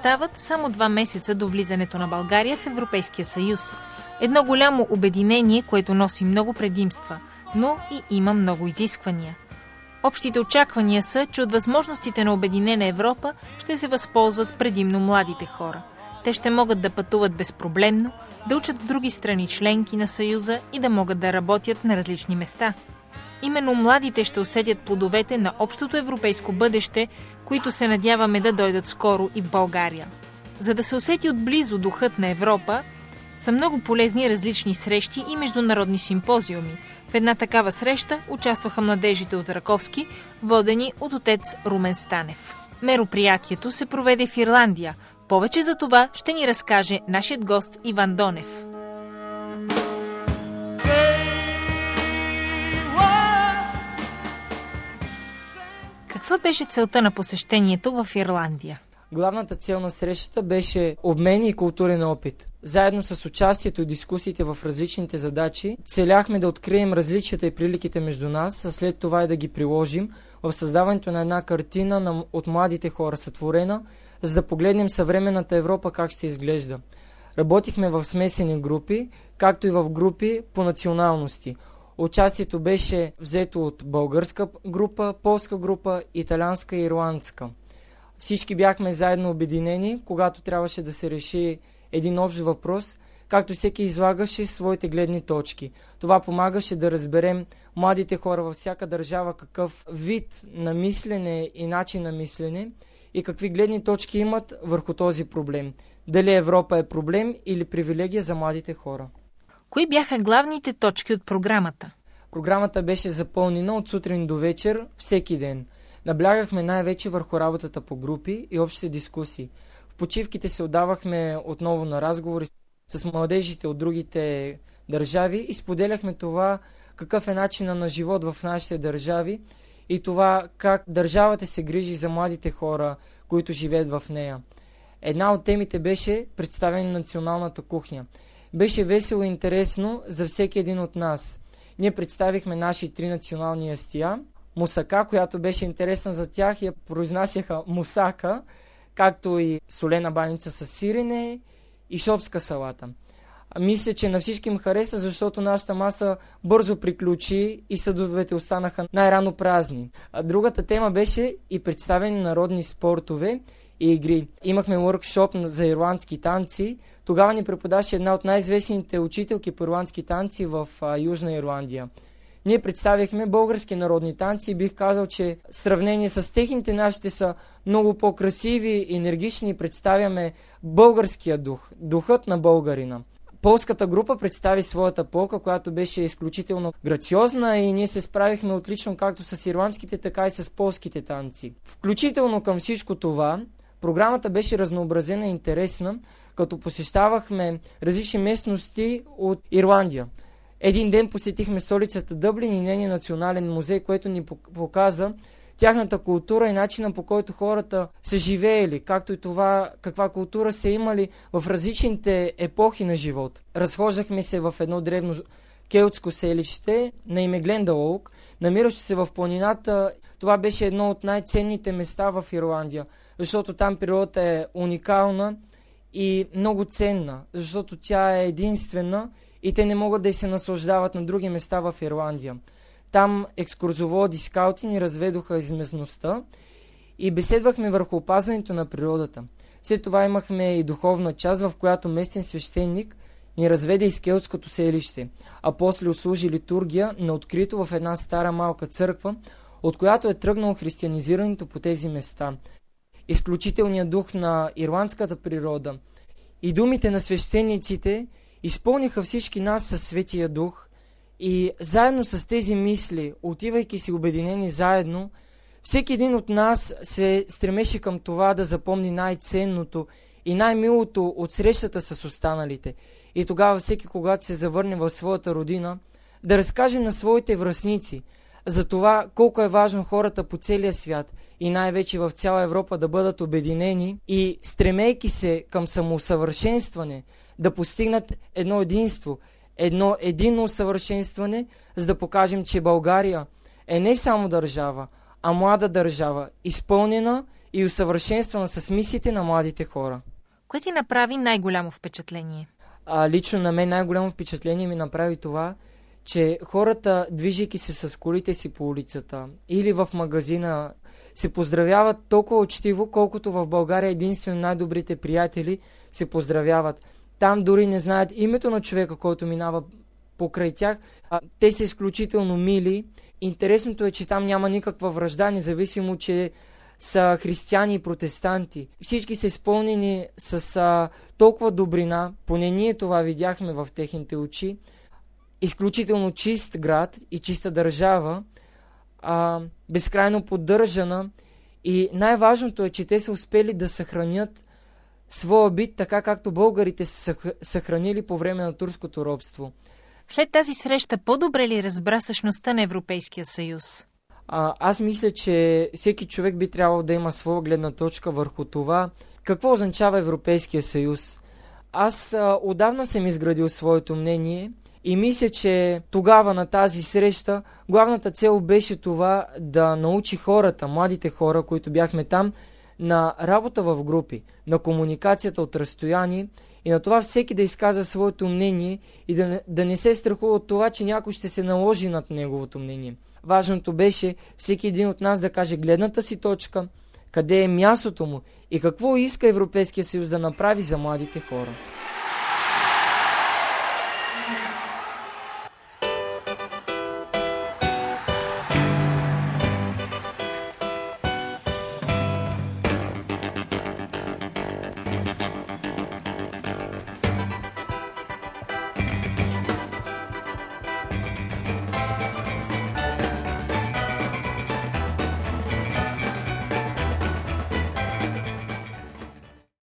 Остават само 2 месеца до влизането на България в Европейския съюз. Едно голямо обединение, което носи много предимства, но и има много изисквания. Общите очаквания са, че от възможностите на Обединена Европа ще се възползват предимно младите хора. Те ще могат да пътуват безпроблемно, да учат в други страни членки на Съюза и да могат да работят на различни места. Именно младите ще усетят плодовете на общото европейско бъдеще, които се надяваме да дойдат скоро и в България. За да се усети отблизо духът на Европа, са много полезни различни срещи и международни симпозиуми. В една такава среща участваха младежите от Раковски, водени от отец Румен Станев. Мероприятието се проведе в Ирландия. Повече за това ще ни разкаже нашият гост Иван Донев. Каква беше целта на посещението в Ирландия? Главната цел на срещата беше обмен и културен опит. Заедно с участието и дискусиите в различните задачи, целяхме да открием различията и приликите между нас, а след това и да ги приложим в създаването на една картина от младите хора, сътворена, за да погледнем съвременната Европа как ще изглежда. Работихме в смесени групи, както и в групи по националности. Участието беше взето от българска група, полска група, италианска и ирландска. Всички бяхме заедно обединени, когато трябваше да се реши един общ въпрос, както всеки излагаше своите гледни точки. Това помагаше да разберем младите хора във всяка държава какъв вид на мислене и начин на мислене и какви гледни точки имат върху този проблем. Дали Европа е проблем или привилегия за младите хора. Кои бяха главните точки от програмата? Програмата беше запълнена от сутрин до вечер всеки ден. Наблягахме най-вече върху работата по групи и общите дискусии. В почивките се отдавахме отново на разговори с младежите от другите държави и споделяхме това какъв е начинът на живот в нашите държави и това как държавата се грижи за младите хора, които живеят в нея. Една от темите беше представяне на националната кухня. Беше весело и интересно за всеки един от нас. Ние представихме наши 3 национални ястия. Мусака, която беше интересна за тях, я произнасяха мусака, както и солена баница с сирене и шопска салата. Мисля, че на всички им хареса, защото нашата маса бързо приключи и съдовете останаха най-рано празни. А другата тема беше и представяне на народни спортове и игри. Имахме workshop за ирландски танци. Тогава ни преподаваше една от най-известните учителки по ирландски танци в Южна Ирландия. Ние представяхме български народни танци и бих казал, че в сравнение с техните нашите са много по-красиви, енергични. Представяме българския дух, духът на българина. Полската група представи своята полка, която беше изключително грациозна и ние се справихме отлично както с ирландските, така и с полските танци. Включително към всичко това, програмата беше разнообразена и интересна, като посещавахме различни местности от Ирландия. Един ден посетихме столицата Дъблин и нейния национален музей, който ни показа тяхната култура и начина, по който хората са живеели, както и това каква култура са имали в различните епохи на живот. Разхождахме се в едно древно келтско селище на име Глендалоук, намиращо се в планината. Това беше едно от най-ценните места в Ирландия, защото там природата е уникална и много ценна, защото тя е единствена и те не могат да й се наслаждават на други места в Ирландия. Там екскурзоводи, скаути ни разведоха из местността и беседвахме върху опазването на природата. След това имахме и духовна част, в която местен свещеник ни разведе из келтското селище, а после отслужи литургия на открито в една стара малка църква, от която е тръгнало християнизирането по тези места. Изключителният дух на ирландската природа и думите на свещениците изпълниха всички нас със Светия Дух и заедно с тези мисли, отивайки си обединени заедно, всеки един от нас се стремеше към това да запомни най-ценното и най-милото от срещата с останалите. И тогава всеки, когато се завърне в своята родина, да разкаже на своите връстници за това колко е важно хората по целия свят и най-вече в цяла Европа да бъдат обединени и стремейки се към самоусъвършенстване, да постигнат едно единство, едно единно усъвършенстване, за да покажем, че България е не само държава, а млада държава, изпълнена и усъвършенствана с мислите на младите хора. Кое ти направи най-голямо впечатление? Лично на мен най-голямо впечатление ми направи това, че хората, движейки се с колите си по улицата или в магазина, се поздравяват толкова учтиво, колкото в България единствено най-добрите приятели се поздравяват. Там дори не знаят името на човека, който минава покрай тях. Те са изключително мили. Интересното е, че там няма никаква вражда, независимо, че са християни и протестанти. Всички са изпълнени с толкова добрина, поне ние това видяхме в техните очи. Изключително чист град и чиста държава, безкрайно поддържана, и най-важното е, че те са успели да съхранят своя бит, така както българите са съхранили по време на турското робство. След тази среща по-добре ли разбра същността на Европейския съюз? Аз мисля, че всеки човек би трябвало да има своя гледна точка върху това какво означава Европейския съюз. Аз отдавна съм изградил своето мнение и мисля, че тогава на тази среща главната цел беше това да научи хората, младите хора, които бяхме там, на работа в групи, на комуникацията от разстояние и на това всеки да изказва своето мнение и да не се страхува от това, че някой ще се наложи над неговото мнение. Важното беше всеки един от нас да каже гледната си точка, къде е мястото му и какво иска Европейския съюз да направи за младите хора.